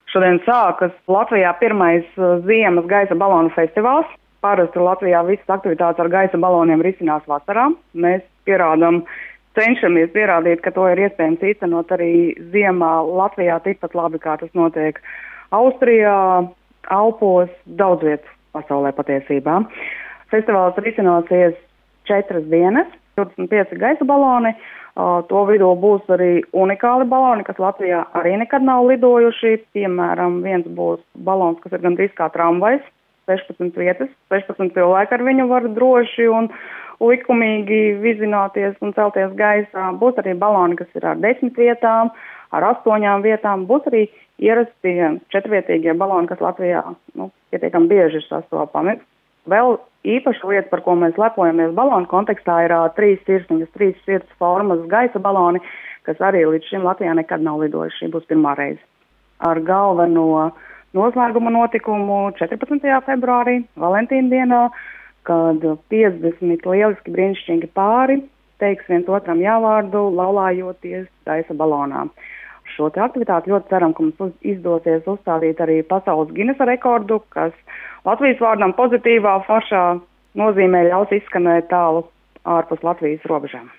Šodien sākas Latvijā pirmais ziemas gaisa balonu festivāls. Parasti Latvijā visas aktivitātes ar gaisa baloniem risinās vasarā. Mēs cenšamies pierādīt, ka to ir iespējams īstenot arī ziemā Latvijā tikpat labi, kā tas notiek Austrijā, Alpos, daudz vietu pasaulē patiesībā. Festivāls risināsies 4 dienas, 25 gaisa baloni. To vidū būs arī unikāli baloni, kas Latvijā arī nekad nav lidojuši. Piemēram, viens būs balons, kas ir gandrīz kā tramvajs, 16 vietas, 16 cilvēki ar viņu var droši un likumīgi vizināties un celties gaisā. Būs arī baloni, kas ir ar 10 vietām, ar 8 vietām. Būs arī ierastie 4-vietīgie baloni, kas Latvijā pietiekami bieži ir sastopami. Vēl īpaša lieta, par ko mēs lepojamies balonu kontekstā, ir 3 sirsniņas, 3 sirds formas gaisa baloni, kas arī līdz šim Latvijā nekad nav lidojuši. Šī būs pirmā reize. Ar galveno noslēguma notikumu 14. februārī, Valentīna dienā, kad 50 lieliski brīnišķīgi pāri teiks viens otram jāvārdu, laulājoties gaisa balonā. Šo te aktivitāti ļoti ceram, ka mums izdosies uzstādīt arī pasaules Ginesa rekordu, kas Latvijas vārdam pozitīvā, foršā nozīmē ļaus izskanēt tālu ārpus Latvijas robežām.